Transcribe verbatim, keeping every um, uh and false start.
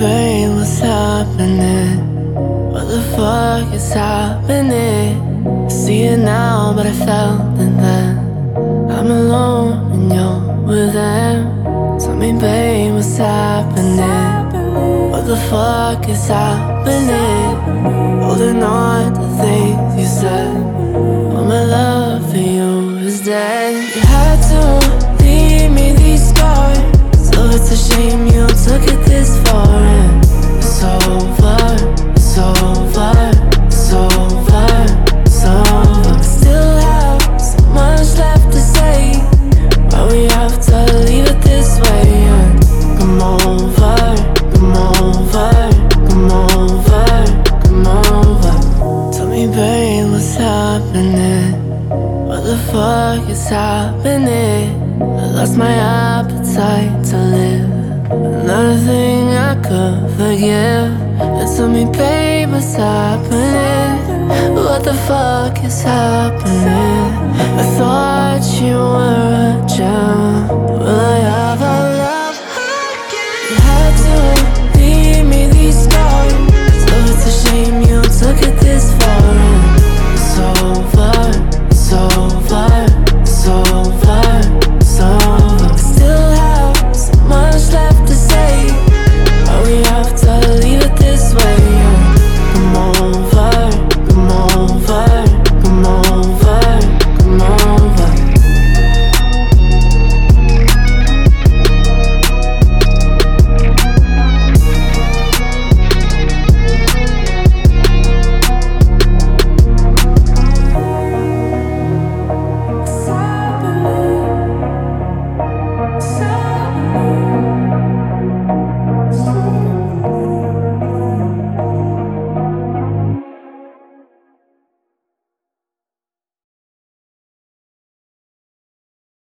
brain, what's happening? What the fuck is happening? I see it now, but I felt it then. I'm alone and you're with them. Tell me, babe, what's happening? What the fuck is happening? Holding on to things you said. All my love for you is dead. You had to leave me these scars, so it's a shame you took it this far. And it's over, it's over, it's over, it's over. I still have so much left to say, but we have to leave it this way. And come over, come over, come over, come over. Tell me, babe, what's happening? What the fuck is happening? I lost my appetite to live. Another thing I could forgive. And tell me, babe, what's happening? What the fuck is happening? I thought you were a gem. Will I